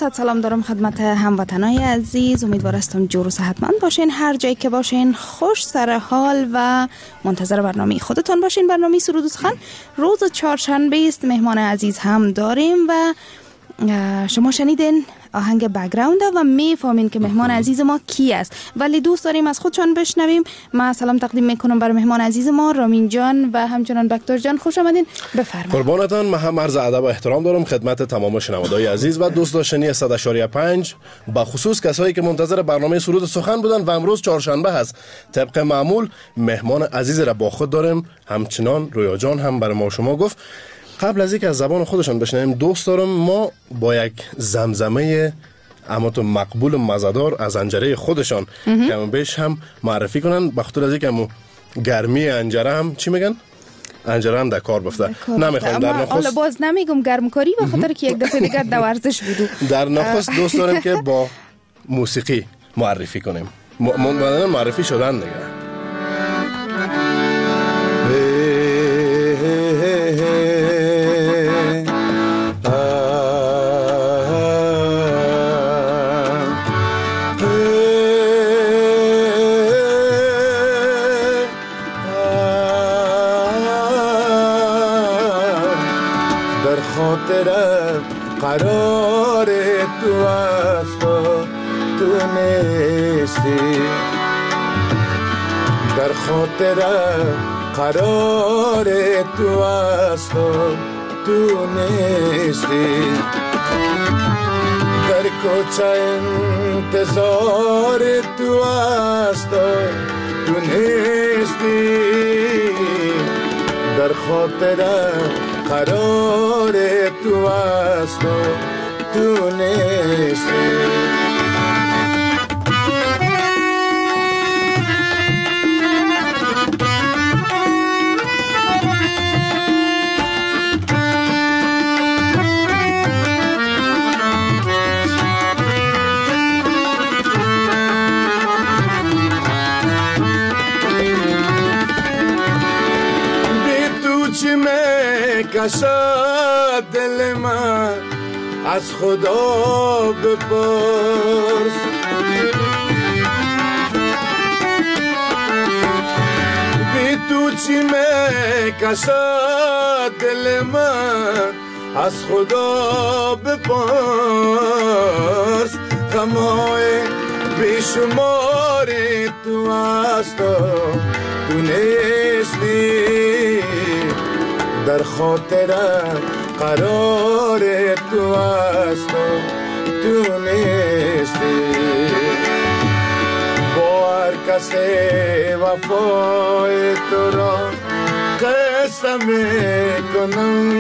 صد سلام دارم خدمت هموطنای عزیز. امیدوار هستم جور و صحتمند باشین، هر جایی که باشین خوش سر حال و منتظر برنامه خودتون باشین. برنامه سرود و سخن روز چهارشنبه است. مهمان عزیز هم داریم و شما شنیدین آهنگ بک‌گراند و میفهمین که مهمان عزیز ما کی است، ولی دوست داریم از خودشان بشنویم. ما سلام تقدیم میکنم بر مهمان عزیز ما رامین جان و همچنان بکتور جان. خوش آمدین، بفرمایید. قربانتان. من هم عرض ادب و احترام دارم خدمت تمام شنوندگان عزیز و دوست داشتنی 100.5 با خصوص کسایی که منتظر برنامه سرود و سخن بودن و امروز چهارشنبه هست. طبق معمول مهمان عزیز را با خود داریم. همچنان رویا جان هم برای ما شما گفت. قبل از اینکه از زبان خودشان بشنویم دوست دارم ما با یک زمزمه اما تو مقبول و مزدار از انجره خودشان که همون بیش هم معرفی کنن. بخاطر از اینکه گرمی انجره هم چی میگن؟ انجره هم در کار بفته. نمیخوام در نخست حالا باز نمیگم گرمکاری به خاطر که یک دفعه دیگه در ورزش بودو. در نخست دوست دارم که با موسیقی معرفی کنیم. معرفی شدن دیگه. قرار تو است تو نیستی، در خاطر قرار تو است تو نیستی، در کوچه انتظار تو است تو نیستی، در خاطر قرار تو است تو نیستی. کشا دل من از خدا بپرس، بی تو چی میکشا دل من از خدا بپرس، غمهای بیشمار تو است تو نیستی، در خاطر قرار تو است تو نیستی، با هر کسی وفای تو را قسم میکنم،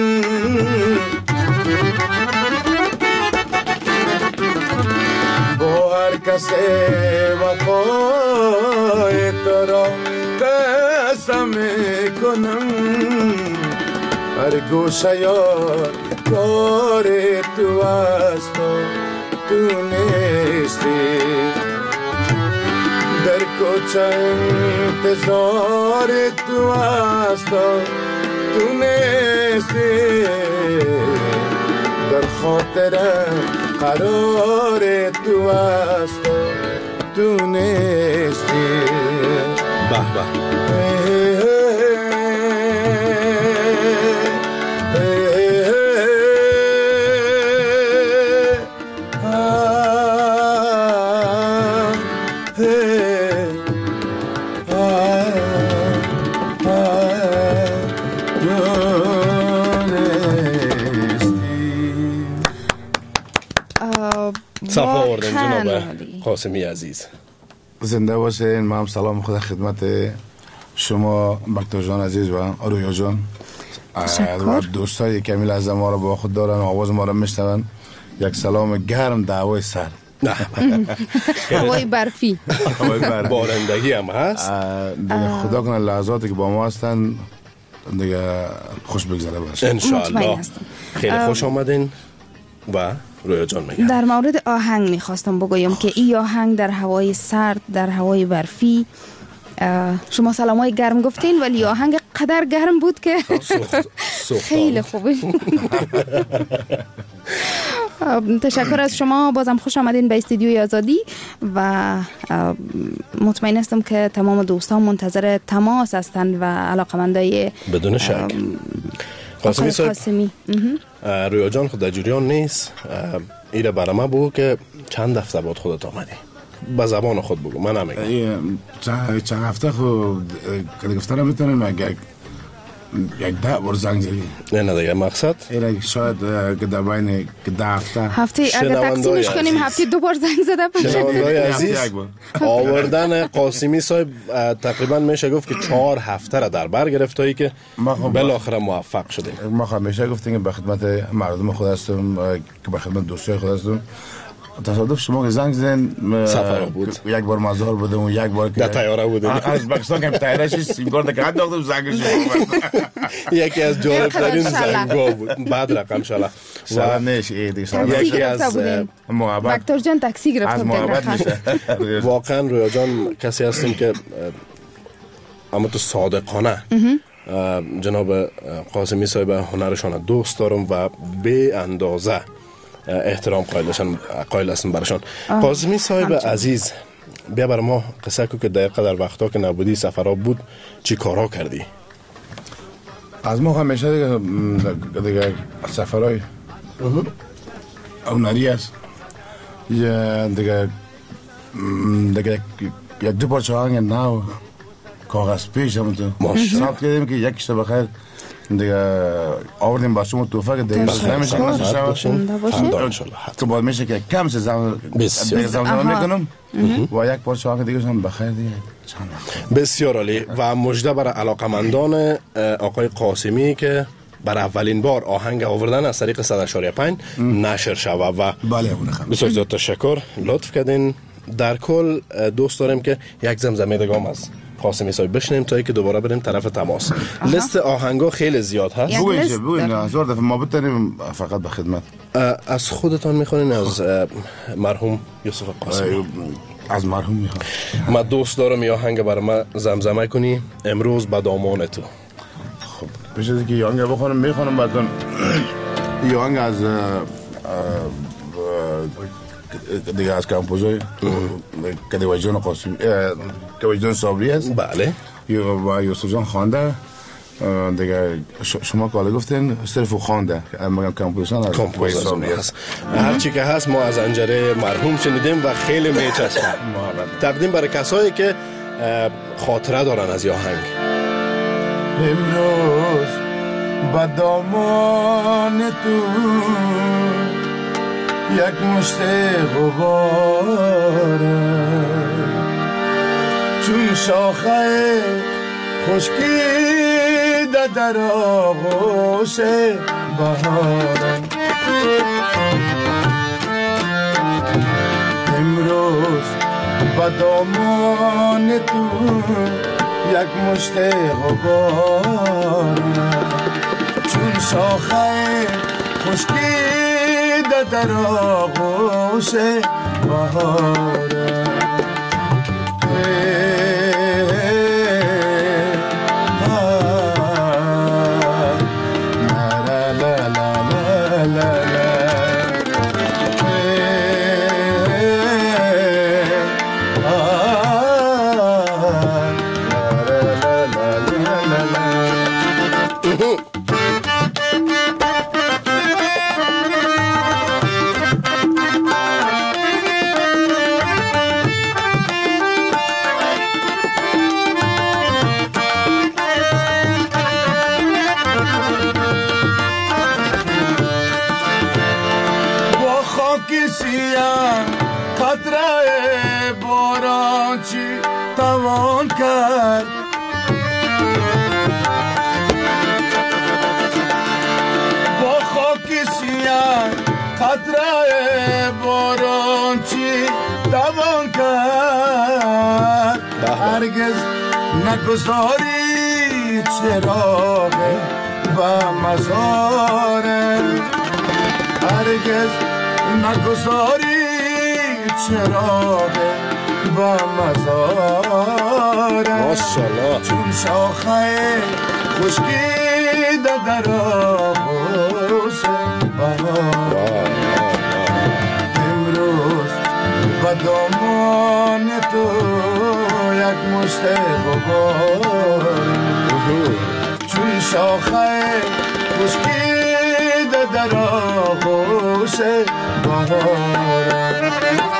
با هر کسی وفای تو را قسم میکنم، هر گوشه یار کار تو است تو نیستی، در کوچه انتظار تو است تو نیستی، در خاطر قرار تو است تو نیستی. به به. صفا آوردن جناب قاسمی عزیز. زنده باشین. من هم سلام خدا خدمت شما بکتور جان عزیز و رویا جان و دوستای کمیل از ما رو با خود دارن، آواز ما رو میشنون. یک سلام گرم دعوای سر هوای برفی بارندگی هم هست. خدا کنه لحظاتی که با ما هستن دیگه خوش بگذره باشه انشاءالله. خیلی خوش آمدین. و رویا جان میگم در مورد آهنگ میخواستم بگویم که این آهنگ در هوای سرد، در هوای برفی، شما سلامای گرم گفتین ولی آهنگ قدر گرم بود که خیلی خوبه. تشکر از شما، بازم خوش آمدین به استودیوی آزادی و مطمئن هستم که تمام دوستان منتظر تماس هستند و علاقمندای بدون شک. قاسمی رویا جان خود در جریان نیست، ایره برامه بگو که چند هفته بعد خودت آمدی؟ به زبان خود بگو، من نمیگم. چند هفته خود که گفتن میتونم یک 10 بار زنگ زدی. نه دیگه مقصد ایره شاید که در بین 10 هفته اگر تقسیمش کنیم هفته 2 بار زنگ زده باشه. شنوندای عزیز، آوردن قاسمی صاحب تقریبا میشه گفت که 4 هفته را در بر گرفته که بالاخره موفق شدیم. ما همیشه گفتیم که به خدمت مردم خود هستم، که به خدمت دوستای خود هستم. تصادف شما که زنگ زدین سفر بود، یک بار مزار بودم و یک بار که در طیاره بودم از پاکستان که طیارهش سیمکارت که انداختم زنگ شما. یکی از جالب‌ترین زنگ‌ها بود. بعد رقم شلا نش یکی از محبت دکتر جان تاکسی گرفت از محبت میشه. واقعا رویا جان کسی هستیم که اما تو صادقانه جناب قاسمی صاحب هنرشان دوست دارم و به اندازه احترام قائل هستم برشان. قاسمی صاحب عزیز، بیا بر ما قصه کو که دقیقه در وقتا که نبودی سفرها بود چی کارها کردی؟ از ما همیشه دیگه سفرهای هنری است. یا دیگه یک 2 پارچه آهنگ نو کاغذ پیش هم تو ثبت کردیم که یک شب بخیر دیگه آوردیم با شما توفه که دیگه نمیشه تو باید میشه که کم سه زمان میکنم و یک پارچه آهنگ دیگه هم بخیر دیگه. بسیار عالی و مژده برای علاقمندان آقای قاسمی که بر اولین بار آهنگ آوردن از طریق 100.5 نشر شود و بسیار زیاد تشکر، لطف کردین. در کل دوست داریم که یک زمزمه دگام از قاسمی صاحب بشنیم تا که دوباره بریم طرف تماس. لیست آهنگا خیلی زیاد هست. بگوین هزار دفعه ما بتونیم فقط به خدمت. از خودتان میخونین از مرحوم یوسف قاسمی؟ از مرحوم میخوام. من دوست دارم یه آهنگ برای من زمزمه کنی، امروز به دامان تو. خب پیش از اینکه یه آهنگ بخونم میخونم بعدن یه آهنگ از دیگه از کمپوزای که دیوجان قاسمی که وجدان صابری هست. بله. و یوسف جان خوانده دیگه. شما که گفتین صرف خوانده مگم کمپوزیشن هست. هرچی که هست ما از انجره مرحوم شنیدیم و خیلی میچسبه. تقدیم برای کسایی که خاطره دارن از یه آهنگ. امروز با دامان تو یک مشت غباره چون شاخه خشکیده در آغوش بهارم. امروز با دامان تو یک مشت غباره چون شاخه خشکیده در آغوش بهاره. هرگز نگذاری چراغ و مزاره، هرگز نگذاری چراغ و مزاره. ماشاءالله. چون شاخه خشکیده در آغوش بهار. با دامان تو یک مشت غبارم چون شاخه خشکیده در آغوش بهارم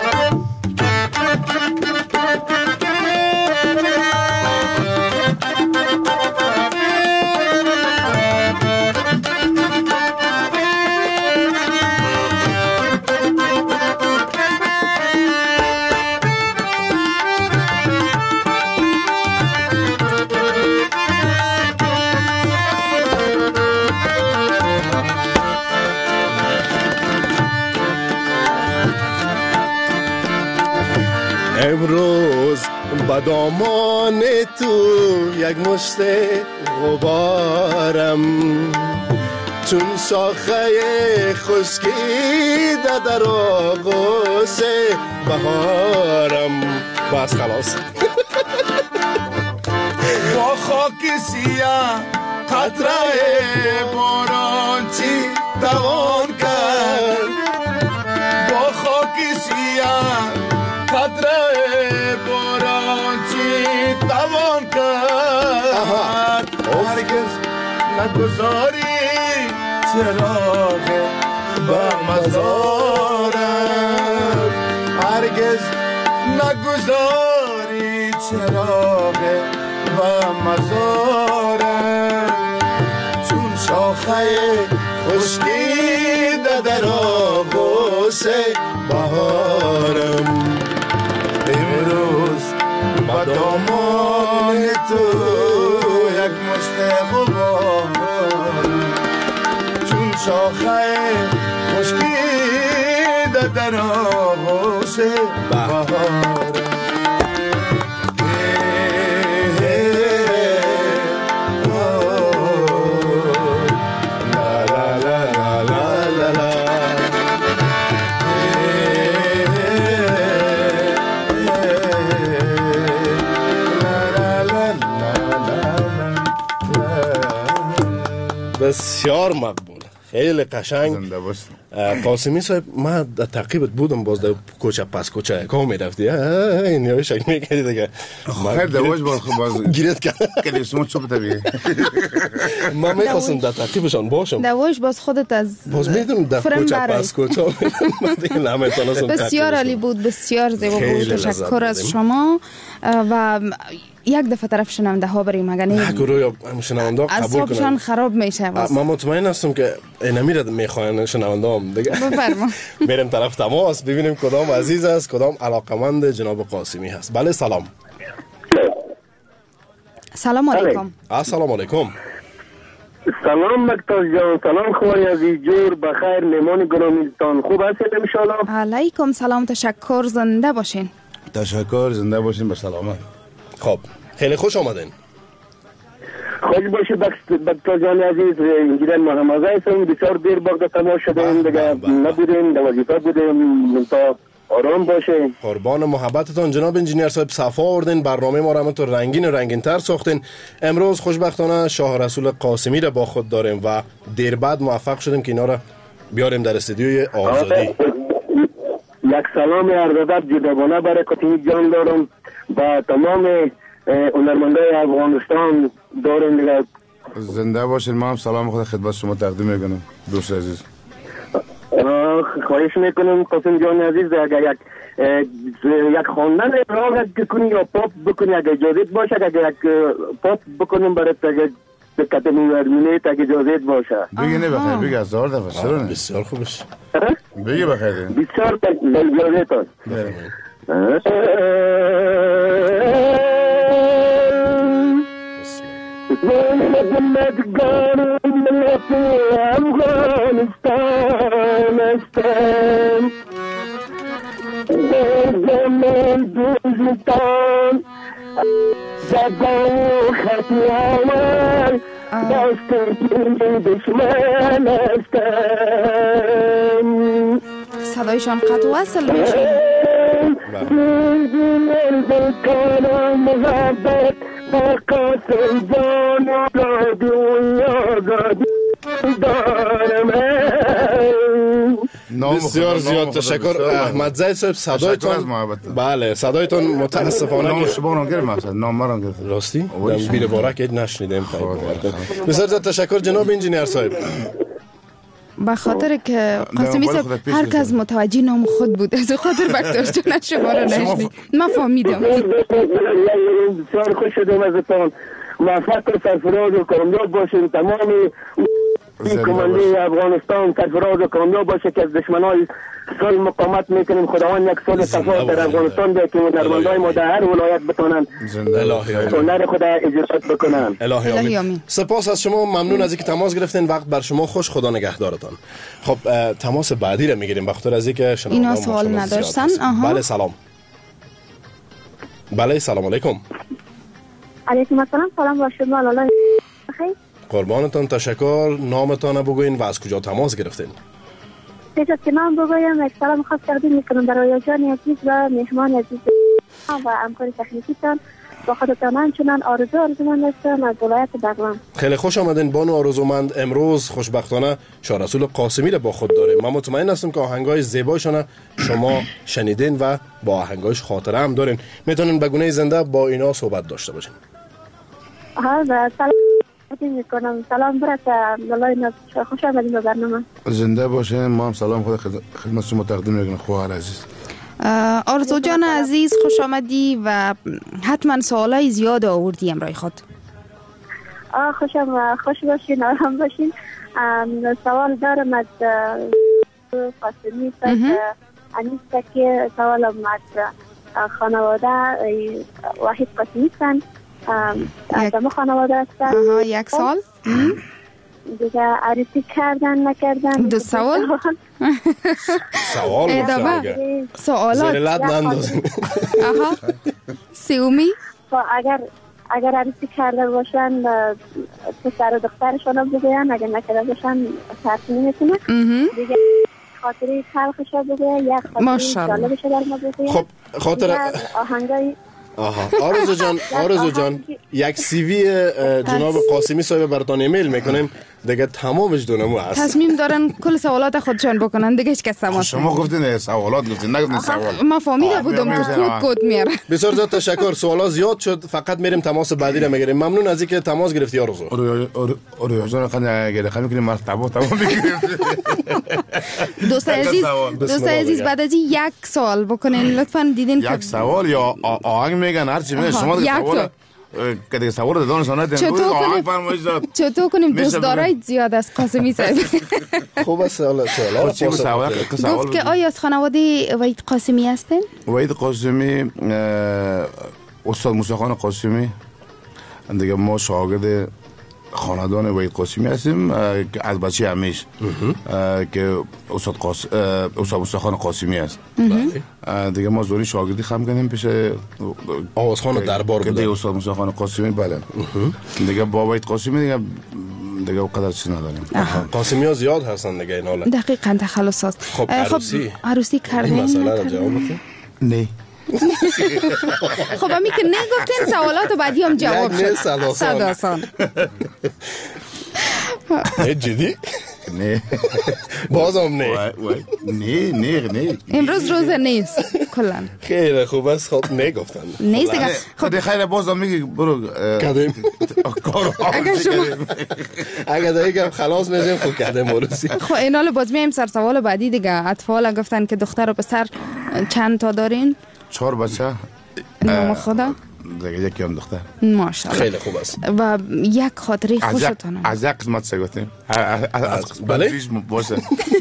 امروز با دامان تو یک مشت غبارم چون شاخه خشکیده در آغوش بهارم. بس خلاص. با خاک سیاه قطره باران چی توان کرد با خاک سیاه قطره باران چی توان کرد هرگز نگذاری چراغ به مزارم هرگز نگذاری چراغ به مزارم چون شاخه خشکیده در آغوش بهارم امروز با دامان تو یک مشت غبارم چون شاخه خشکیده در آغوش بهارم بسیار مقبول، خیلی قشنگ. زنده باش. قاسمی صاحب، من در تعقیبت بودم باز در کوچه پس کوچه کام میرفتی این یه شک میکردی دیگه. خیر دواش باز گیرت کرد کلی شما چوب طبیعی. من میخواستم در تعقیبشان باشم. دواش باز خودت از باز میدونم در کوچه پس کوچه بسیار عالی بود، بسیار زیبا بود. تشکر از شما و یک دفعه طرف شنونده ها بریم اگر نه گروه شنونده ها قبول کنن خراب میشه. من مطمئن هستم که نمیره میخواین شنونده هم دیگه. بفرما. بریم طرف تماس ببینیم کدام عزیز است، کدام علاقمند جناب قاسمی هست. بله سلام. سلام علیکم. السلام علیکم. سلام مکتاز جان، سلام خوای عزیز جور، بخیر مهمان گرامیتان، خوب هستید ان شاء الله؟ علیکم سلام، تشکر، زنده باشین. تشکر، زنده باشین، به سلامت. خب خیلی خوش آمدین. خوش باشی مکتاز جان عزیز، انجیل محمد هستم. بسیار دیر بعد تماس شدیم دیگه، نبودیم در وظیفه بودیم تا آرام باشه. قربان محبتتان جناب انجینیر صاحب، صفا آوردین، برنامه ما را تو رنگین و رنگین تر ساختین. امروز خوشبختانه شاه رسول قاسمی را با خود داریم و دیر بعد موفق شدیم که اینا را بیاریم در استودیوی آزادی. یک سلام عرض ادب جداگانه برای قاسمی جان دارم و تمام هنرمندای افغانستان دارم دیگه. زنده باشین. ما هم سلام خود خدمت شما تقدیم میکنم دوست عزیز. خواهش میکنم قاسم جان عزیز، اگر یک خواندن راگ کنی یا پاپ بکنی اگر اجازت باشه، اگر یک پاپ بکنیم برای کتمی ورمینیت اگر اجازت باشه. بگی نه بخیر، بگی 1000 دفعه. چرا نه؟ بسیار خوبش. بگی بخیر. بسیار اجازت هست. مدگانم ملت افغانستان استم در زمان دوزتان زدن خطی آمار دستر کنی دشمن استم. صدایشان قطع وصل میشه. کنم محبت قاسم جان آزادی و آزادی دارم. بسیار زیاد تشکر احمد زید صاحب. صدایتان بله صدایتان متاسفانه شما گرفتم نام مرا گرفت راستی بیر بارک نشنیدیم. بسیار زیاد تشکر جناب انجینیر صاحب. به خاطر که قاسمی صاحب هر کس متوجه نام خود بود، از خاطر بکتاش جان شما رو نشنید. من فهمیدم. بسیار خوش شدم ازتان. موفق و سرفراز و کامیاب باشین. تمام کمانده افغانستان سرفراز و کامیاب باشه که از دشمنای سال مقاومت میکنیم. خداوند یک سال صفا در افغانستان ده که هنرمندای ما در هر ولایت بتونن هنر خدا اجرا بکنن. الهی آمین. سپاس از شما، ممنون از اینکه تماس گرفتین. وقت بر شما خوش، خدا نگهدارتان. خب تماس بعدی رو میگیریم بخاطر از اینکه اینا سوال نداشتن. بله سلام. بله سلام علیکم. علیکم السلام. سلام با شما. الله بخیر. قربانتان تشکر. نامتان بگوین و از کجا تماس گرفتین؟ پیش از که من بگویم یک سلام خاص تقدیم میکنم برای جان عزیز و مهمان عزیز و همکار تکنیکیتان. با خودتان همچنان آرزومند هستم از ولایت بغلان. خیلی خوش آمدین بانو آرزومند. امروز خوشبختانه شاه رسول قاسمی رو با خود داریم. من مطمئن هستم که آهنگای زیبایشان شما شنیدین و با آهنگایش خاطره هم دارین. میتونین به گونه زنده با اینا صحبت داشته باشین. ها و سلام میکنم. سلام برات الله خوش آمدین به برنامه. زنده باشین. ما هم سلام خود خدمت شما تقدیم میکنم. خواهر عزیز آرزو جان عزیز خوش آمدی و حتما سوالای زیاد آوردی امرای خود. خوش باشین، آرام باشین. سوال دارم از قاسمی صاحب. انیسته که سوالم از خانواده واحد قاسمی هستن. از همه خانواده هستن. یک سال دیگه عروسی کردن نکردن. دو سوال سوال سوالات زیر لد نندازیم. سیومی اگر عروسی کرده باشن پسر و دخترشون رو بگوین، اگر نکرده باشن ترسی نمیتونه. دیگه خاطری تلخش رو بگوین، یک خاطری جالبش رو در ما بگوین. خب خاطر آهنگای آرزو جان یک سی وی جناب قاسمی صاحب براتون ایمیل میکنیم دیگه تمامش دونمو هست. تصمیم دارن کل سوالات خودشان بکنن دیگه هیچ کس تماس. شما گفتین سوالات گفتین نگفتین سوال. ما فهمیده بودم که کد میاره. بسیار زیاد تشکر. سوالا زیاد شد، فقط میریم تماس بعدی رو میگیریم. ممنون از اینکه تماس گرفتی آرزو. جان خانه گله خمی کنیم مرتبه تمام بگیریم. دوست عزیز بعد از یک سوال بکنین لطفاً. دیدین یک سوال یا آهنگ میگن هر چی میگن شما دیگه سوال که دیگه سوال دادن ندین. چطور کنیم دوست دارید زیاد از قاسمی صاحب. خوب است سوال. گفت که آیا از خانواده وحید قاسمی هستین؟ وحید قاسمی استاد موسی خان قاسمی دیگه ما شاگرد خاندان وحید قاسمی هستیم که از بچه همیش که استاد موسی خان قاسمی است. دیگه ما زوری شاگردی خم کردیم پیش آوازخان دربار بوده دیگه استاد موسی خان قاسمی. بله دیگه با وحید قاسمی دیگه قدر چیز نداریم. قاسمی ها زیاد هستن دیگه اینا. دقیقاً تخلص هست. خب عروسی کردین؟ مسئله را جواب بدین. نه خب امی که نگفتین سوالات بعدی هم جواب شد. صد آسان. جدی؟ نه بازم نه. نه امروز روز نیست کلن. خیلی خوب است. خب نگفتن نیست دیگه. خب خیلی بازم میگی برو کدیم کارو اگر دیگه خلاص میشیم خب کدیم عروسی. خب اینال باز میایم سر سوال بعدی دیگه. اطفال گفتن که دختر و پسر چند تا دارین؟ 4 بچه. نام خدا؟ دیگه یکی هم دختر. ماشاءالله. خیلی خوب است. و یک خاطره خوشتون از یک قسمت سه گفتیم. بله باشه.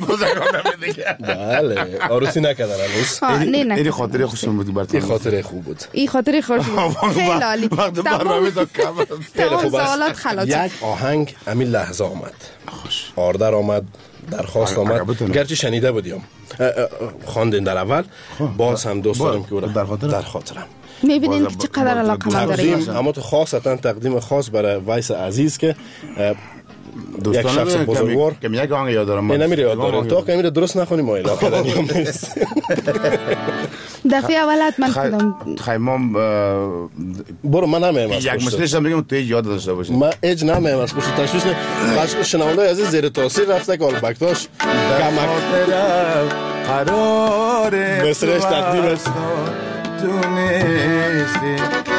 بله عروسی نکردن هنوز. این خاطره خوشم بود براتون. این خاطره خوب بود. این خاطره خوش بود. خیلی عالی. خیلی خوب سوالات خلاص. یک آهنگ همین لحظه آمد. آردر آمد، درخواست آمد. گرچه شنیده بودیم خواندین در اول، باز هم دوست دارم که در خاطرم. میبینین که چقدر علاقه من داریم. اما تو خاصتا تقدیم خاص برای ویس عزیز که یک شخص بزرگوار که یک آهنگ یاد دارم. نمیره یاد دارم تا که درست نخونیم ما علاقه داریم. دفعه اول حتما کدام خیمام برو من نمیم از یک مسئله هم بگم تو یاد داشته باشی. من اج نمیم از پشت تشویش نه. بچه شنونده عزیز زیر تاثیر رفته که آلبکتاش کمک قرار مصرش تقدیم است تو نیستی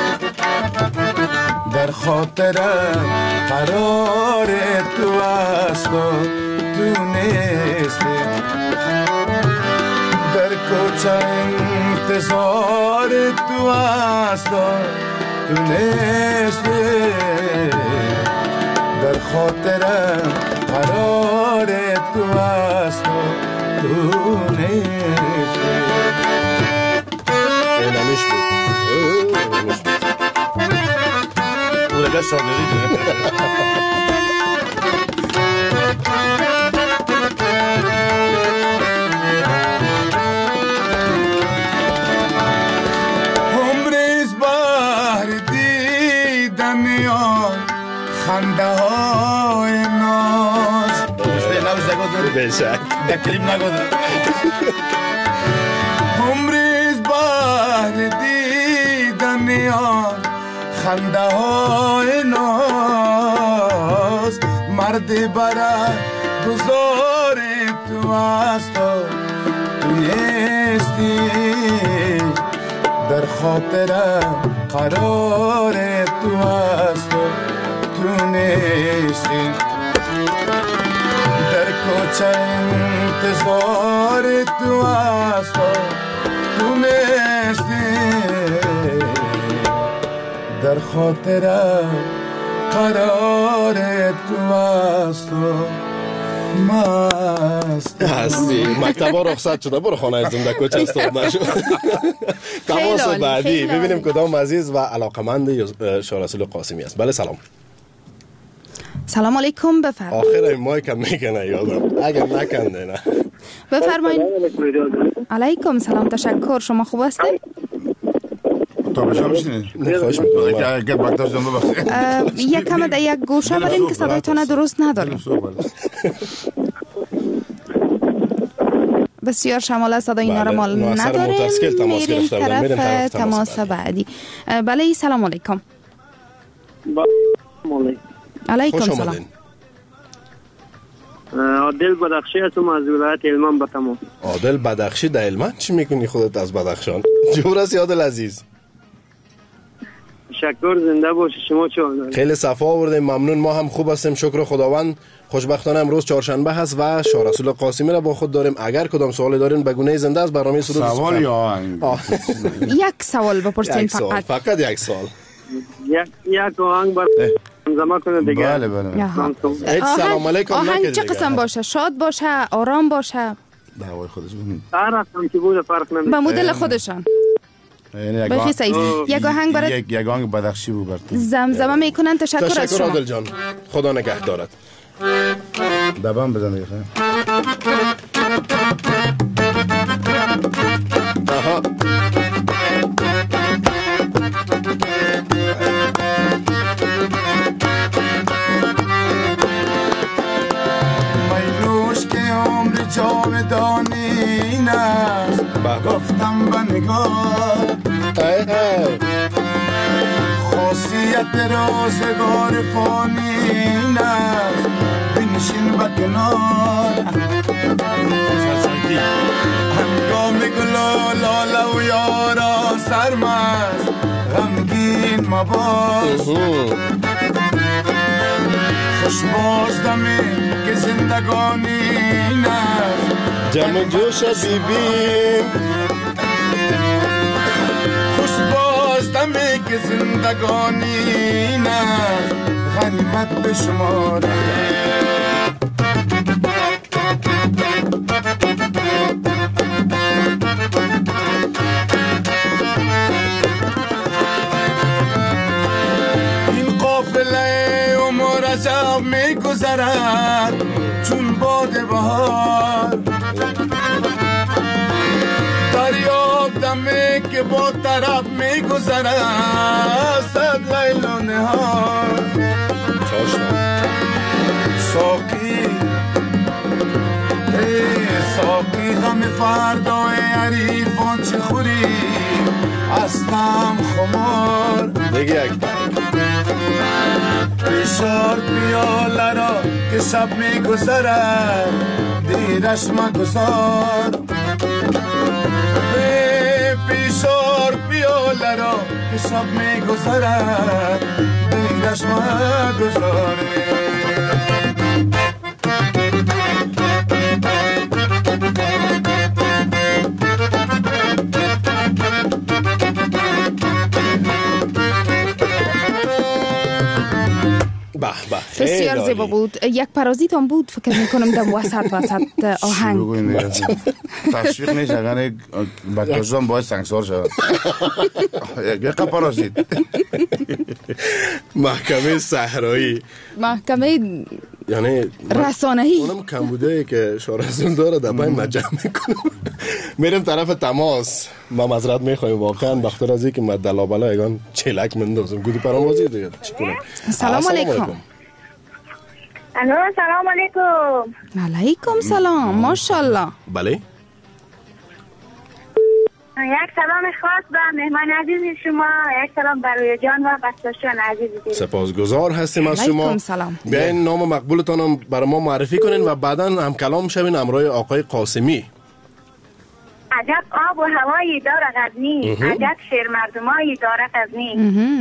در خاطرم قرار تو است تو نیستی در کوچه انتظار تو است تو نیستی در خاطرم قرار تو است تو نیستی. اینمیش بود اولگه شاگری عمریز بار دیدن یا خنده های ناز بشک دکلیم نگذار عمریز بار دیدن یا خنده های ناز مرد برای گذار تو است تو نیستی در خاطرم قرار تو است تو نیستی در کوچه انتظار تو است تو نیستی در خاطرم قرار تو است مست هستی مکتبا رخصت شده برو خانه از زنده کوچه استاد نشو. تماس بعدی ببینیم کدام عزیز و علاقمند شاه رسول قاسمی است. بله سلام. سلام علیکم بفرمایید. آخر این مایک هم میکنه یادم اگر نکنده نه. بفرمایید. علیکم سلام تشکر شما خوب هستید؟ تو بشم میشینید؟ خوش میکنم. اگر بکتاش جنبه بخشید یک کم در یک گوشه برین که صدایتان درست نداریم. بسیار شمال صدای نرمال نداریم. میریم طرف تماس بعدی. بله سلام علیکم. علیکم سلام. عادل بدخشی هستم از ولایت هلمند به تمام. عادل بدخشی در هلمند چی میکنی خودت از بدخشان؟ جور است عادل عزیز. شکر زنده باشی شما چه حال؟ خیلی صفا آوردیم ممنون ما هم خوب هستیم شکر خداوند. خوشبختانه امروز چهارشنبه هست و شاه رسول قاسمی را با خود داریم. اگر کدام سوالی دارین به گونه زنده از برنامه سرود سوال یا یک سوال بپرسین فقط یک سوال یک آهنگ بر زمان کنه دیگه. بله بله. سلام علیکم. آهنگ چه قسم باشه؟ شاد باشه آرام باشه؟ دعوای خودش بود هر هم که بود فرق نمیکنه به مدل خودشان. بخی سعید یک آهنگ برای یک آهنگ بدخشی بود برات زمزمه میکنن. تشکر از شما. عادل جان خدا نگه دارد. دبم بزن دیگه. آها مینوش که عمر جاودانی است گفتم به نگاه خاصیت روزگار فانی است بنشین به کنار هنگام گل و لاله و یارا سرمست غمگین مباش خوش باش دمی که زندگانی است جمع جوش بیبی خوش باش دمی که زندگانی است غنیمت به شماره این قافله عمر عجب میگذرد چون باد بهار دریاب دمی که با طرف میگذرد صد لیل و نهار ساقی غم فردای حریفان چه خوری هستم خمار دیگه یک پیشار پیاله را که شب می گذرد دیرش مگذار پیشار پیاله را که شب می گذرد دیرش مگذار بسیار زیبا بود. یک پرازیت هم بود فکر میکنم در وسط آهنگ. تشویق نیست اگر بکتاجان باید سنگسار شد. یک پرازیت. محکمه صحرایی، محکمه یعنی رسانه‌ای. اونم کمبودایی که شارزون داره در پای مجمع میکنم. میرم طرف تماس. ما معذرت میخوایم واقعا بخاطر از اینکه من دلابلا یگان چلک مندازم گودی پراموزی دیگه چی کنم. سلام علیکم. الو سلام علیکم. علیکم سلام. ماشاءالله. بله. یک سلام خاص به مهمان عزیز شما، یک سلام برای جان و بستاشان عزیز دیدید. سپاسگزار هستیم از شما. علیکم سلام. بیاین نام مقبولتان هم برای ما معرفی کنین و بعدا هم کلام شوین همراه آقای قاسمی. عجب آب و هوایی داره غزنی، عجب شیر مردمایی داره غزنی.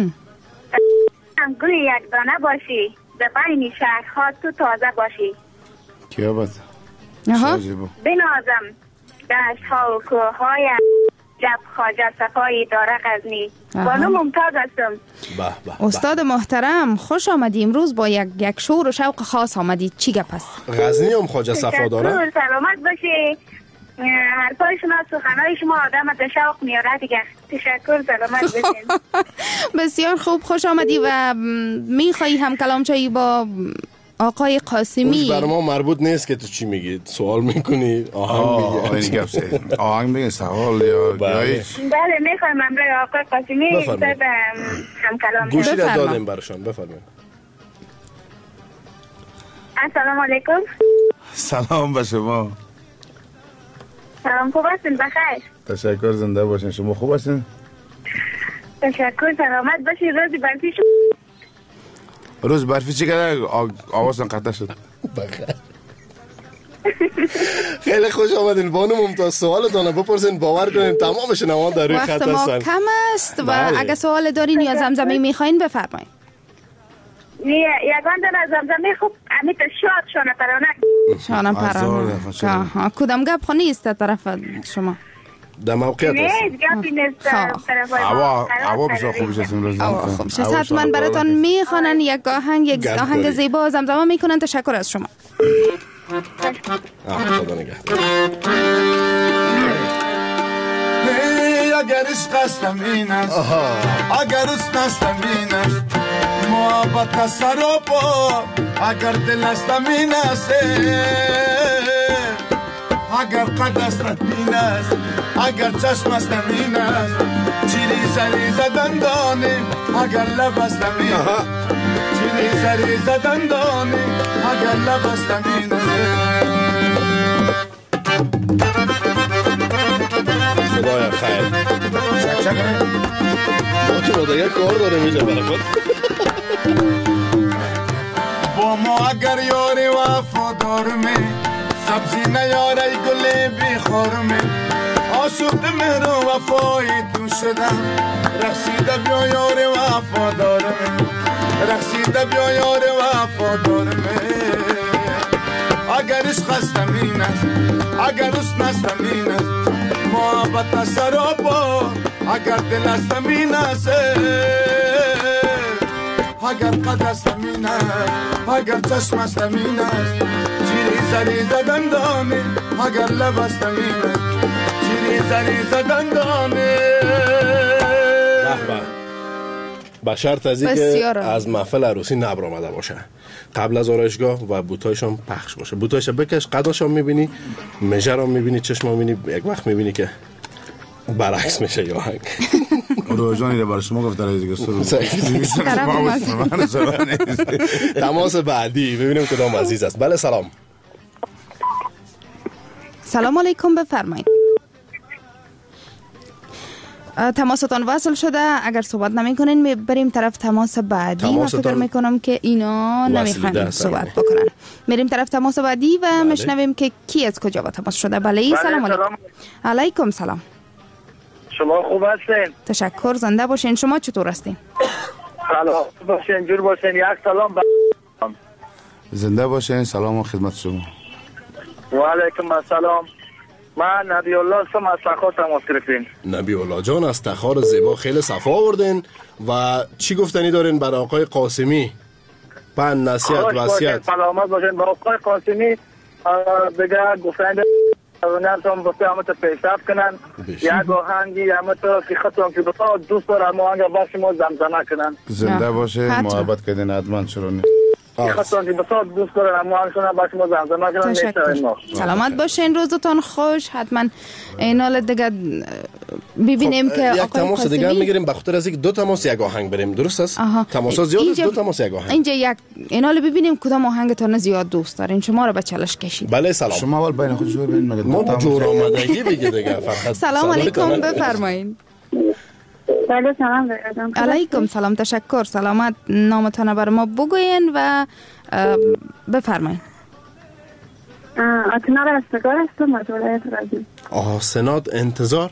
هم گل یک دانه باشی، به بین شهرها تو تازه باشی. کیا بود؟ بنازم دشت ها و کوه های جب خواجه صفایی داره غزنی. بانو ممتاز هستم. استاد محترم خوش آمدی. امروز با یک شور و شوق خاص آمدید. چی گپ است؟ غزنی هم خواجه صفا داره؟ سلامت باشی. حرفای شما سخنهای شما آدم به شوق میاره دیگه. تشکر سلامت باشین. بسیار خوب خوش آمدی و میخوایی هم کلام چایی با آقای قاسمی. برای ما مربوط نیست که تو چی میگی، سوال میکنی آهنگ میگی. آهنگ میگی سوال یا بله میخوایم امروی آقای قاسمی هم کلام گوشی را دادیم برشان. بفرمایید. السلام علیکم. سلام به شما. سلام خوب هستین؟ بخیر. تشکر زنده باشین. شما خوب هستین؟ تشکر سلامت باشین. روزی برفی شد؟ روز برفی چی کرده؟ آوازتان قطع شد. بخیر. خیلی خوش آمدین. بانو ممتاز سوالتان بپرسین، باور کنین تمام شنوان در روی خط هستن. وقت ما کم است و اگه سوال دارین یا زمزمه میخواین بفرمایید. یگان در زمزمه خوب امیت شاد شانه پرانه. کدام گپ خو نیست طرف شما؟ در موقعیت هست. نه گپی نیست. هوا بسیار خوبش هست امروز. حتما براتان میخوانن یک آهنگ زیبا زمزمه میکنن. تشکر از شما. خدا نگهدار. اگر عشق هستم این است، اگر دوست هستم این است، محبت سراپا اگر دل هستم این است، اگر قد هستم این است، اگر چشم هستم این است، چیری سری زدن دانه اگر لب هستم این است، چیری سری زدن دانه اگر لب هستم این است. خدایا خیر. ما که دیگه کار داره میده برای خود. با ما اگر یاری وفادار می، سبزی نیاره گل بی خورمی، عاشق مهر و وفای تو شدم، رقصیده بیا یاری وفادار می، رقصیده بیا یاری وفادار می. اگر عشق هستم این است، اگر حسن هستم این است، محبت سراپا اگر دل هستم این است، اگر قد هستم این است، اگر چشم هستم این است، چیری زری زدن دانه اگر لب هستم این است، چیری زری زدن دانه. با شرط از اینکه از محفل عروسی نبر آمده باشه، قبل از آرایشگاه و بوتایش هم پخش باشه. بوتایش بکش، قداش هم میبینی، مژر هم میبینی، چشم هم میبینی، یک وقت میبینی که برعکس میشه یا هنگ. روزانی برای شما گفتم دیگه تماس بعدی ببینیم کدام عزیز است. بله سلام. سلام علیکم بفرمایید. تماستان وصل شده. اگر صحبت نمی کنین بریم طرف تماس بعدی. من فکر میکنم که اینا نمیخوان صحبت بکنن. میریم طرف تماس بعدی و میشنویم که کی از کجا با تماس شده. بله سلام علیکم. علیکم سلام. شما خوب هستین؟ تشکر، زنده باشین. شما چطور هستین؟ سلام باشین، جور باشین. یک سلام زنده باشین. سلام و خدمت شما. و علیکم السلام. من نبی الله هستم از تخار تماس گرفتین. نبی الله جان از تخار زیبا خیلی صفا آوردین و چی گفتنی دارین برای آقای قاسمی؟ پند نصیحت وصیت. سلامت باشین. با آقای قاسمی بگه گفتن نرسم بسته همه تا پیشرفت کنن. یک آهنگی همه تا که خطم که بسا دوست دارم آهنگ با شما زمزمه کنن. زنده باشه. محبت کردین حتما. چرا نه؟ خطم که بسا دوست دارم آهنگ کنن با شما زمزمه کنن. تشکر. سلامت باشین. روزتون خوش. حتما اینال دیگه ببینیم که یک تماس دیگه میگیریم به خاطر از اینکه دو تماس یک آهنگ بریم. درست است؟ تماس زیاد است، دو تماس یک آهنگ. اینجا یک اینال ببینیم کدام آهنگتون زیاد دوست دارین. شما رو به چالش کشید. بله سلام. شما اول بین خود جور بین مگه ما جور آمدگی بگید دیگه فقط. سلام علیکم بفرمایید. بله سلام علیکم سلام. تشکر. سلامت. نامتون بر ما بگوین و بفرمایید. آتنا رستگار هستم از ولایت رازی. سناد انتظار.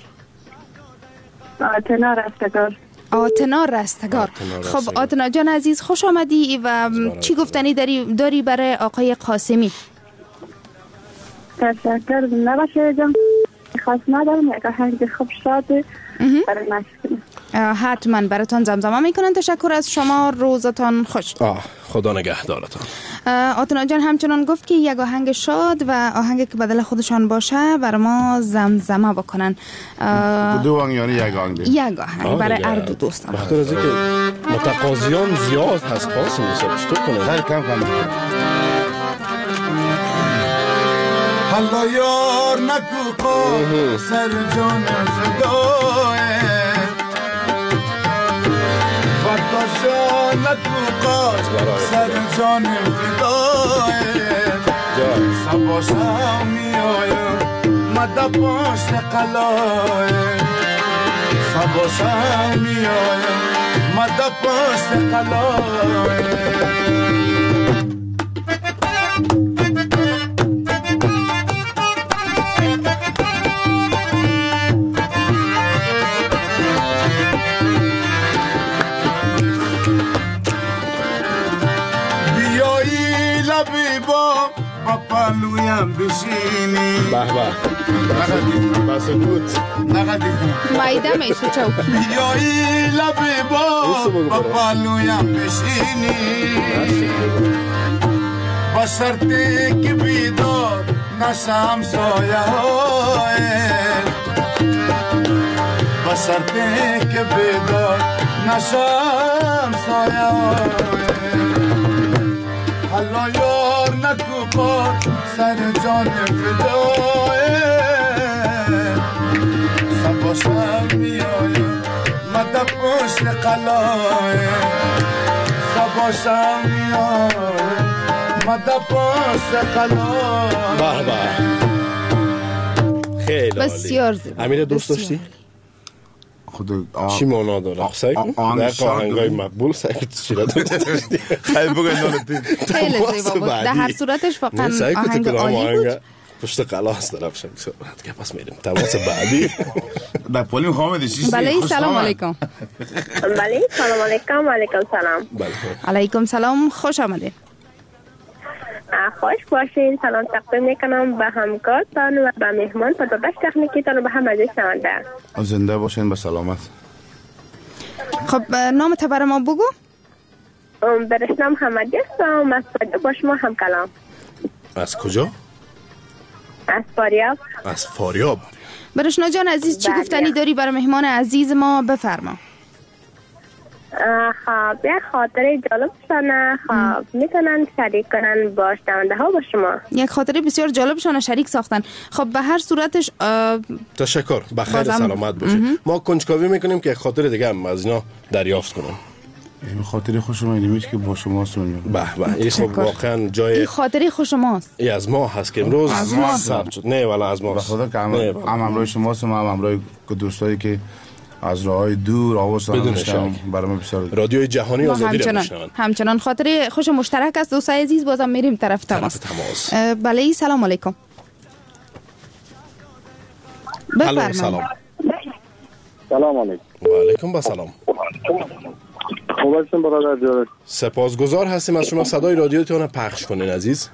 آتنا رستگار. آتنا رستگار. خب آتنا جان عزیز خوش آمدی و چی گفتنی داری برای آقای قاسمی؟ تشکر. زنده باشه جان. خواست ندارم یک آهنگ خوب شاده برای مشکل. حتما براتون زمزمه میکنن. تشکر از شما. روزتان خوش. خدا نگهدارتان. آتنا جان همچنان گفت که یک آهنگ شاد و آهنگی که بدل خودشان باشه برای ما زمزمه بکنن. دو آهنگ یعنی یک آهنگ؟ یک آهنگ برای اردو دوستان. بخاطر از اینکه متقاضیان زیاد هست قاسمی صاحب چطور کنه؟ خیلی کم حالا یار نکو پا سر جان فداه برداشا نکو پا سر جان فداه سباشا می آیم مده پاشت قلاه سباشا می آیم مده پاشت قلاه پالویم بشینی به به بس بود مایده میشه چوکی بیایی لبی با پالویم بشینی با شرطی که بیدار نشم سایه های با شرطی که بیدار نشم سایه های حالا یار نکو پار سر جان فداه سباشم میایم مده پشت قلاه سباشم میایم مده پشت قلاه. به به خیلی بسیار زیبا. امیر دوست داشتی؟ چی معنا داره؟ سعی کن در آهنگای مقبول سعی کن چی را داشتی؟ خیلی بگوین خیلی زیبا بود. در هر صورتش واقعا آهنگ عالی بود. پشت قلاس طرف شد که پس میریم تماس بعدی. در پولی میخوام دیشی. بله سلام علیکم. بله سلام علیکم. علیکم سلام. علیکم سلام. خوش آمدید. خوش باشین. سلام تقدیم میکنم به همکارتان و به مهمان و به بخش تکنیکیتان و به همه عزیز شنونده. زنده باشین به سلامت. خب نام تو برای ما بگو. برشنام حمدی هستم. از با شما هم کلام. از کجا؟ از فاریاب. از فاریاب. برشنا جان عزیز چی گفتنی داری برای مهمان عزیز ما؟ بفرما. خب یک خاطره جالب شانه خب میتونن شریک کنن با شنونده ها با شما. یک خاطره بسیار جالب شانه شریک ساختن. خب به هر صورتش تشکر. بخیر سلامت باشید. ما کنجکاوی میکنیم که یک خاطره دیگه هم از اینا دریافت کنیم. این خاطره خوش اومدید که با شما هستم. به به این خب واقعا جای این خاطره خوش شماست. ای از ما هست که امروز از ما ثبت شد. نه والا از ما. به خدا که هم همراه شما هستم هم همراه دوستایی که از راههای دور آواز میشنم. برام بسیار رادیوی جهانی آزادی رو میشنون. همچنان خاطر خوش مشترک است دوستای عزیز. بازم میریم طرف تماس. بله سلام علیکم. بفرمایید. سلام. سلام علیکم. و علیکم با سلام. خوب هستین برادر جان؟ سپاسگزار هستیم از شما. صدای رادیوتون رو پخش کنین عزیز.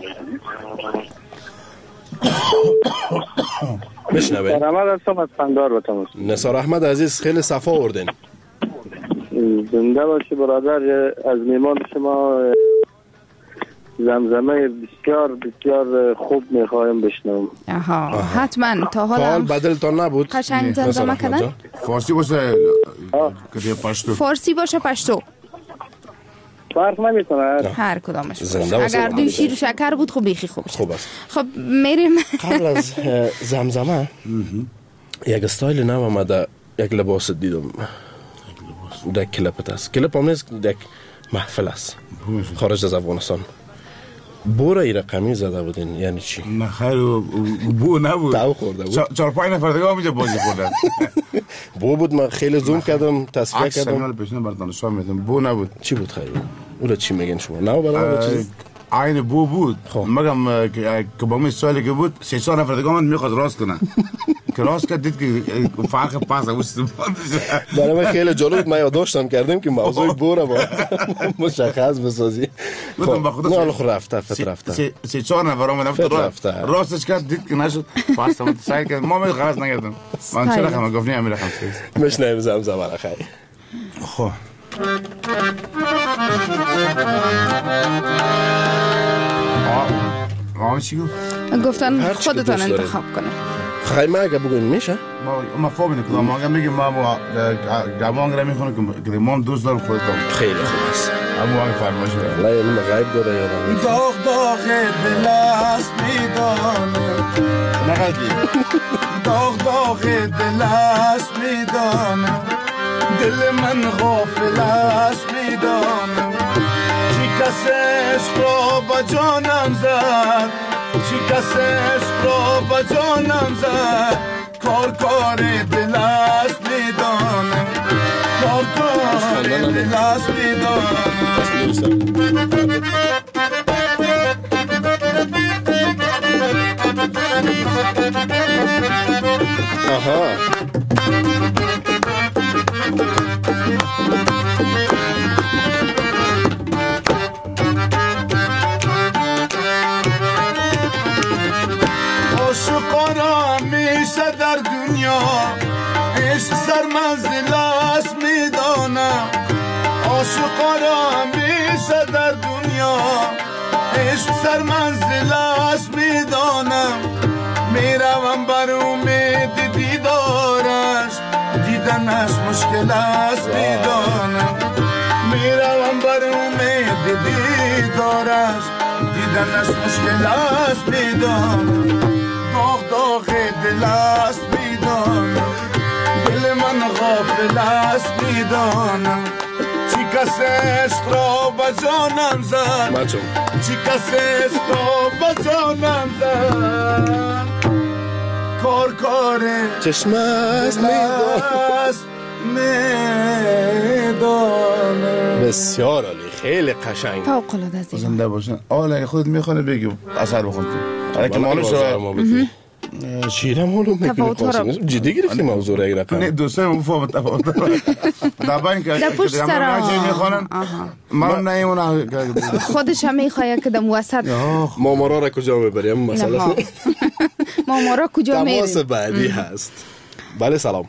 بشنوید. نصار احمد هستم از پندار بتماس. نصار احمد عزیز خیلی صفا آوردین. زنده باشی برادر. از میمان شما زمزمه بسیار بسیار خوب میخوایم بشنوم. حتما. تا حالا بدلتان نبود قشنگ زمزمه کردن؟ فارسی باشه که پشتو؟ فارسی باشه پشتو فرق نمیکنه. هر کدامش. اگر دوی شیر و شکر بود خب بیخی خوب است. خب میریم. قبل از زمزمه یک استایل نو آمده، یک لباس دیدم در کلپت است. کلپ هم نیست، یک محفل است خارج از افغانستان. بو را ای رقمی زده بودین یعنی چی؟ نه خیر بو نبود. دو خورده بود. 4-5 نفر دیگه همینجا بازی خوردن. بو بود. من خیلی زوم کردم، تصفیه کردم. عکس پیشنه بردان شما میدم. بو نبود. چی بود خیر؟ اولا چی میگن شما؟ نه برای چیز عین بو بود. مگم که با من سوالی که بود 3-4 نفر دیگه من میخواد راست کنه. که راست کرد دید که فرق پاس است. برای من خیلی جالب. من یادداشتم کردم که موضوع بو را با مشخص بسازی. گفتم با خدا نه رفته رفته 3-4 نفر اومدن راستش کرد دید که نشد پاس بود سعی کرد. ما غلط نکردم. من چرا خم گفتم امیر خم مشنیم زمزمه را خیر. خب چی گفتن خودتان انتخاب کنه. خیلی ما اگه بگویم میشه؟ ما فهمیدیم که ما اگه میگیم ما گوانگ را میخونم که ما دوست دارم خودتان. خیلی خوب است. همون اگه فرمایش نه علم غیب داره یادم. داغ داغ دل است میدانم. نقدی داغ داغ دل است میدانم. دل من غافل است میدانم. چی کس عشق را با جانم زد، چی کس عشق را با جانم زد. کار دل است میدانم. کار دل است میدانم. عاشقانه میشه در دنیا، عشق سرمنزل است میدانم. عاشقانه میشه در دنیا، عشق سرمنزل است میدانم. میروم بر امید دیدارش، دیدنش مشکل است میدانم. میروم بر امید دیدارش، دیدنش مشکل است میدانم. داغ داغ دل است میدانم. دل من غافل است میدانم. چی کس عشق را با جانم زد، چی کس عشق را با جانم زد. کار چشم است میدانم. بسیار عالی. خیلی قشنگ. فوق العاده عزیز. زنده باشن. اگه خودت میخونه بگو اثر بخون تو. اگه معلوم شد شیرم معلوم میکنه. جدی گرفتیم موضوع را رقم. نه دوستان مفهوم تفاوت دبن که پشت سر میخونن. من نمیمونم خودش هم میخواد که دم وسط. مامورا را کجا میبریم مثلا؟ مامورا کجا میریم؟ تماس بعدی هست. بله سلام.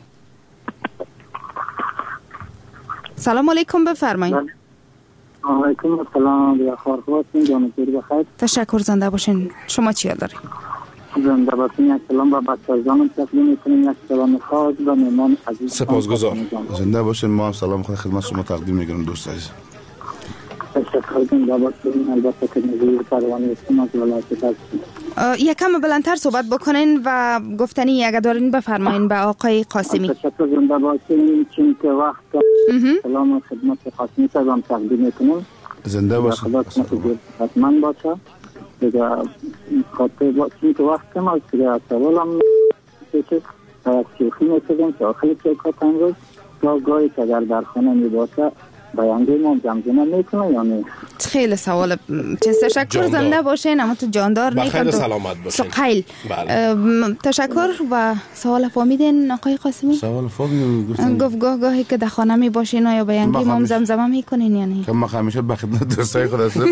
سلام علیکم بفرمایید. علیکم السلام یا خارخواسین جانتون بخیر. تشکر زنده باشین. شما چی دارین؟ زنده باشین. یک سلام با بچه‌هام تقدیم می‌کنیم. یک سلام خاص به مهمان عزیز. سپاسگزار. زنده باشین. ما هم سلام خدمت شما تقدیم می‌کنیم دوست عزیز. تشکر زنده باشین. البته که نظیر پروانه هستیم از ولایت دشت. یکم بلندتر صحبت بکنین و گفتنی اگه دارین بفرمایین به آقای قاسمی. تشکر زنده باشین. چون که وقت سلام خدمت قاسمی صاحب تقدیم می‌کنیم. زنده باشین. خدا کنه حتما باشه. دیگه خاطر چون که وقت کم است دیگه سوالم شوخی می‌کردم که آخر کیکات امروز تا گاهی که در خانه میباشه بیانگی ما زمزمه میکنه یا نه؟ خیلی سوال تشکر زنده باشین اما تو جاندار نیکن بخیر سلامت باشین سقیل. تشکر و سوال فهمیدین آقای قاسمی؟ سوال فهمیدم گفت گاهی که در خانه می باشین یا بیانگی ما زمزمه میکنین یا نه؟ که ما همیشه به خدمت دوستای خود هستم.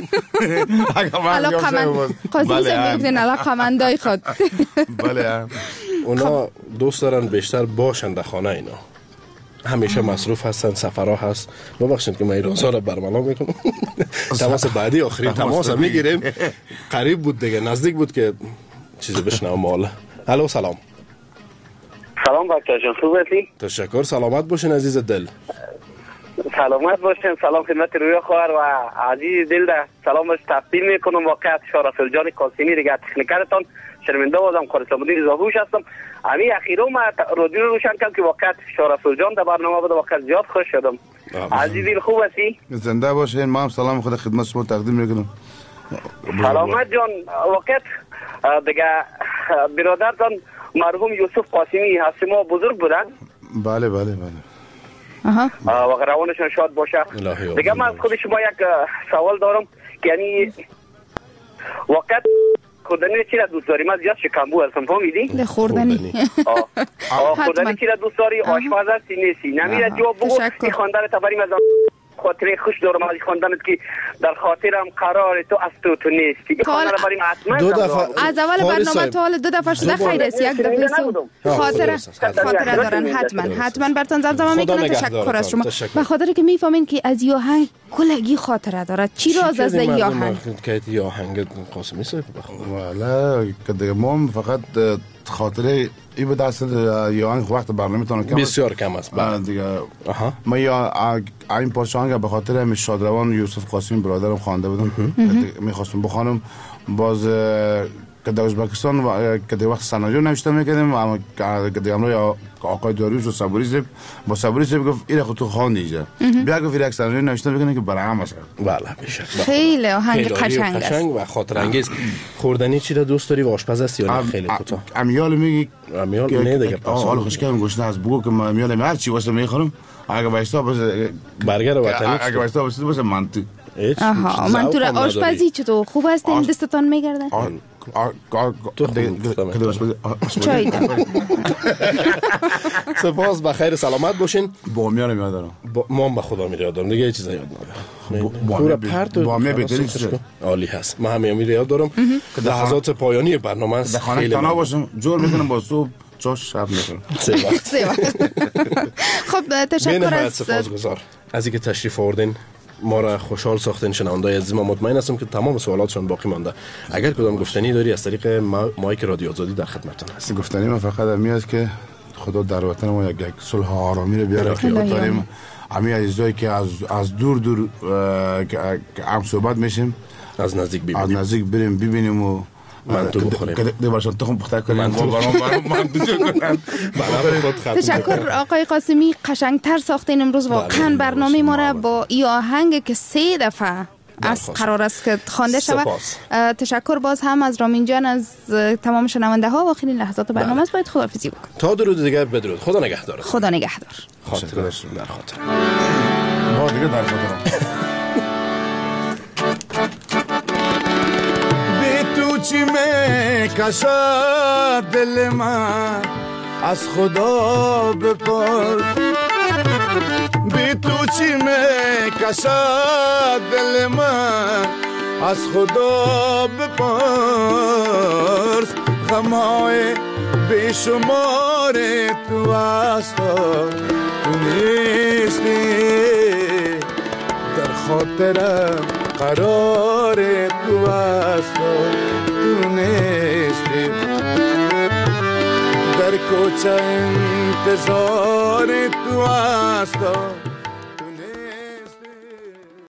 قاسمی سر میگفتین علاقمندای خود. بله اونا دوست دارن بیشتر باشن در خانه اینا، همیشه مصروف هستن، سفرها هست. ببخشید که من این رازها رو برملا میکنم. تماس بعدی آخرین تماس میگیریم، قریب بود دیگه، نزدیک بود که چیزی بشنوم. مالا الو سلام. سلام بچه جان، خوب هستی؟ تشکر، سلامت باشین عزیز دل. سلامت باشین. سلام خدمت رویا خواهر و عزیز دل ده سلامش تقدیم میکنم. واقعا شارفل جان قاسمی دیگه تکنیکرتان شرمنده بودم. خالص مدیر زاهوش هستم. امی اخیرا ما رادیو روشن کردم که واقعا شارفل جان در برنامه بود. واقعا زیاد خوش شدم. عزیز دل خوب هستی؟ زنده باشین. ما هم سلام خود خدمت شما تقدیم میکنم. سلامت جان. واقعا دیگه برادرتان مرحوم یوسف قاسمی هست ما بزرگ بودن. بله بله بله. و روانشان شاد باشه. دیگه من از خود شما یک سوال دارم که یعنی واقعا خوردنی چی را دوست داری؟ من زیاد شکمبو هستم، فهمیدی؟ خوردنی خوردنی چی را دوست داری؟ آشپز هستی نیستی؟ نمیره جواب بگو. این خواندن تبریم از خاطره خوش دارم از خواندنت که در خاطرم قرار تو از تو نیستی. این خواندن بریم حتما دو دفعه از اول برنامه تا حال 2 دفعه شده خیر است. یک دفعه خاطره دارن. حتما براتون زمزمه میکنن. تشکر از شما. به خاطر که میفهمین که از یه آهنگ کلگی خاطره داره. چی راز از این آهنگ؟ که یه آهنگ قاسمی صاحب بخوام. والا که دیگه ما فقط خاطره ای بود اصل یا آهنگ وقت برنامه تون کم بسیار کم است. بعد دیگه ما یا این پارچه آهنگ به خاطر همین شادروان یوسف قاسمی برادرم خوانده بودم. میخواستم بخوانم باز که در ازبکستان که در وقت سناریو نوشته میکردیم، اما که در امروز آقای داریوش و صبوری صاحب با صبوری صاحب گفت این خود تو خواندیجا بیا گفت یک سناریو نوشته میکنه که برای هم باشه. بله بشه. خیلی آهنگ قشنگ و خاطر انگیز. خوردنی چی را دوست داری و آشپز هستی یا نه؟ خیلی کوتاه. امیال میگی امیال نه دیگه حالا خوشگلم گوشته از بگو که امیال هر چی واسه میخورم اگه واسه باشه برگر وطنی، اگه واسه باشه منطق. آها منطور آشپزی چطور خوب است؟ این دستتان میگرده؟ چای سپاس، بخیر سلامت باشین. بامیان یاد دارم. ما هم به خدا میادم دیگه یه چیزی یاد ندارم. بامیان بهترین عالی هست. ما هم یاد دارم که لحظات پایانی برنامه است. خیلی تنها باشم جور میکنم با صبح چاش شب میکنم. سه وقت. خب تشکر از سپاسگزار از اینکه تشریف آوردین. ما را خوشحال ساختین. شنونده‌های عزیز ما مطمئن هستم که تمام سوالاتشون باقی مانده. اگر کدام گفتنی داری از طریق مایک رادیو آزادی در خدمتتون هست. گفتنی من فقط میاد که خدا در وطن ما یک صلح و آرامی رو بیاره که بتونیم همه عزیزایی که از دور هم صحبت میشیم از نزدیک بریم ببینیم و منتو بخوریم. که برشان تخم پخته کنیم. تشکر آقای قاسمی، قشنگتر ساختین امروز واقعا برنامه ما را با این آهنگ که 3 دفعه از قرار است که خوانده شود. تشکر باز هم از رامین جان، از تمام شنونده ها. و آخرین لحظات برنامه است. باید خداحافظی بکن. تا درود دیگه بدرود. خدا نگهدار. خدا نگهدار. خاطر در خاطر. ما دیگه در خاطر. چی میکشد دل من از خدا بپرس، بی تو چی میکشد دل من از خدا بپرس. غمهای بی شمار تو هست تو نیستی، در خاطرم قرار تو هست تو نیستی، در کوچه انتظار تو هست